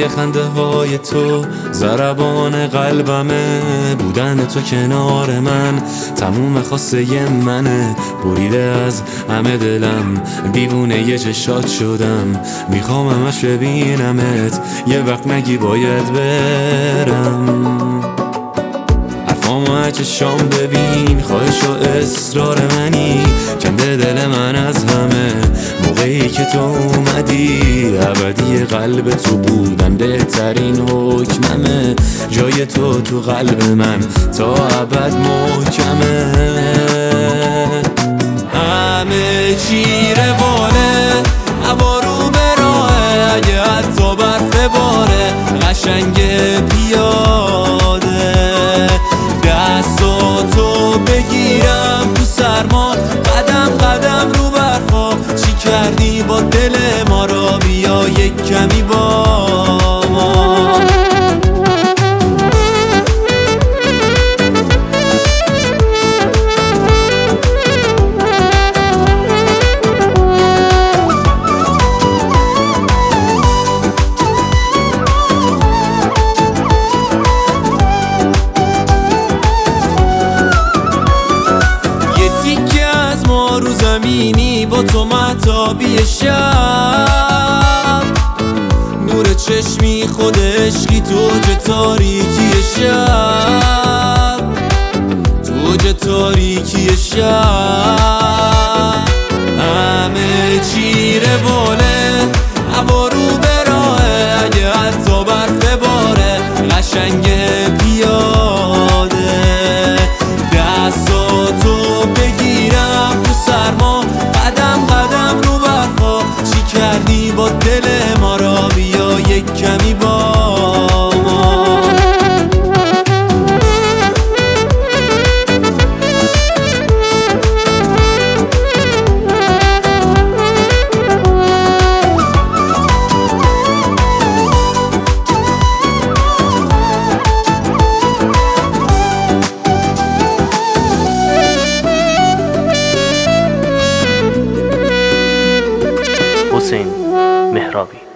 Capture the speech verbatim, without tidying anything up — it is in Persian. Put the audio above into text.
همه خنده های تو ضربان قلبمه، بودن تو کنار من تموم خواسته منه. بریده از همه دلم، دیوونه یه چشات شدم، میخوام همش ببینمت، یه وقت نگی باید برم. حرفامو از شام ببین، خواهش و اصرار منی، کنده دل من از همه. موقعی که تو اومدی ابدی قلب تو بودن بهترین حکممه. جای تو تو قلب من تا ابد محکمه. همه چی رواله، هوا رو به راهه، اگه حتی برف باره قشنگ پیاده. دستاتو بگیرم تو سرما، قدم قدم رو برفا. چی کردی با دل ما را، بیا یک کمی با ما. رو زمینی با تو مهتابی شب، نور چشمی خود عشقی توج تاریکی شب، توج تاریکی شب. همه چی رواله، هوا رو به راهه، اگه حتی برف باره قشنگ پیاده. دستاتو بگیرم تو سرما، قدم قدم رو برفا. چی کردی با دل ما را، بیا یک کمی با ما. حسین مهرابی.